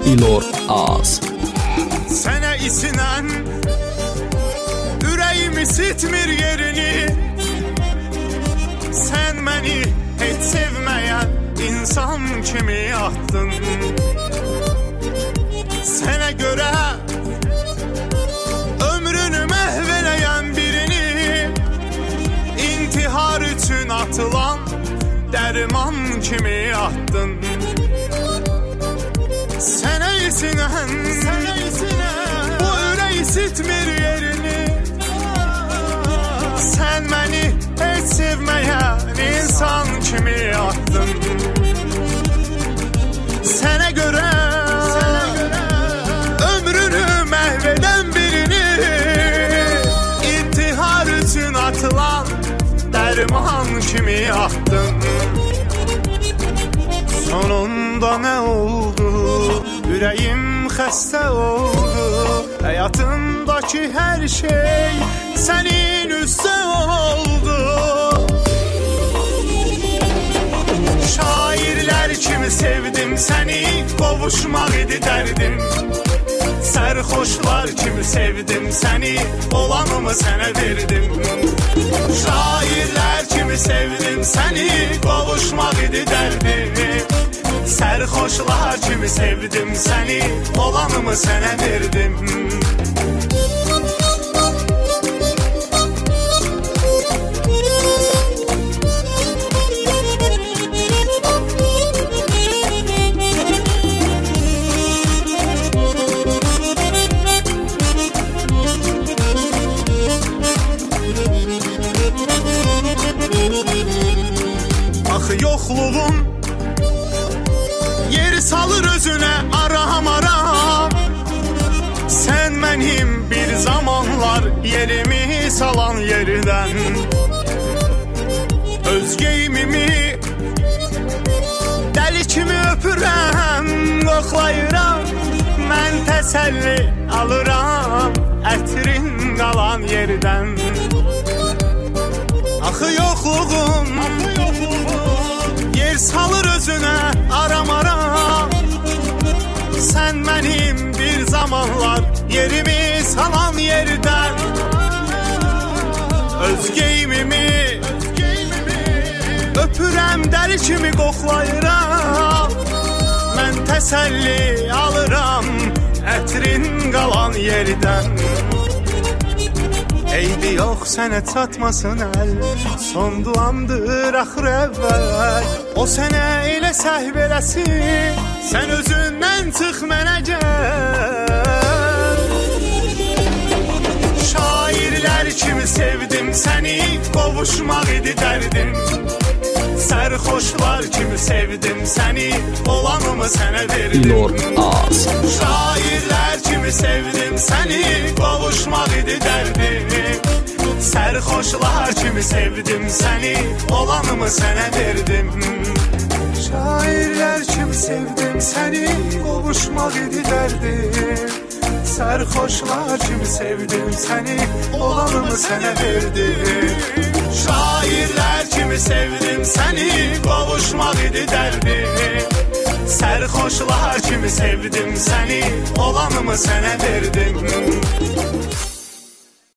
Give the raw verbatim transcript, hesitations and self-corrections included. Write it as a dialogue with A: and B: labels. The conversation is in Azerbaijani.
A: İlor Az.
B: Sənə isinən ürəyim isitmir yerini, sən məni heç sevməyən insan kimi atdın. Sənə görə ömrünü məhv eləyən birini, intihar üçün atılan dərman kimi atdın. Sənə isinən, sənə isinən bu ürək isitmir yerini, sən məni heç sevməyən insan kimi atdın. Sənə görə, sənə görə ömrünü məhv edən birini, intihar üçün atılan dərman kimi atdın. Sonunda nə oldu? Ürəyim xəstə oldu. Həyatımdakı hər şey sənin üstə oldu. Şairlər kimi sevdim səni, qovuşmaq idi dərdim. Sərxoşlar kimi sevdim səni, olanımı sənə verdim. Şairlər kimi sevdim səni, qovuşmaq idi dərdim. Sərxoşlar kimi sevdim səni, olanımı sənə verdim. Axı yoxluğum yer salır özünə aram-aram. Sən mənim bir zamanlar yerimi salan yerdən, öz geyimimi dəli kimi öpürəm, qoxlayıram, mən təsəlli alıram ətrin qalan yerdən. Axı yoxluğum, axı yoxluğum yer salır özünə aram-aram. Sən mənim bir zamanlar yerimi salan yerdən, öz geyimimi öpürəm, dəli kimi qoxlayıram, mən təsəlli alıram ətrin qalan yerdən. Eydi yox sənə çatmasın əl, son duamdır axır əvvəl. O sənə elə səhv eləsin, sən özündən çıx mənə gəl. Şairlər kimi sevdim səni, qovuşmaq idi dərdim. Sərxoşlar kimi sevdim səni, olanımı sənə verdim.
A: İlor Az.
B: Şairlər kimi sevdim səni, qovuşmaq idi dərdim. Sərxoşlar kimi sevdim səni, olanımı sənə verdim. Şairlər kimi sevdim səni, qovuşmaq idi dərdim. Sərxoşlar kimi sevdim səni, olanımı sənə verdim. Şairlər kimi sevdim səni, qovuşmaq idi dərdim. Sərxoşlar kimi sevdim səni, olanımı sənə verdim.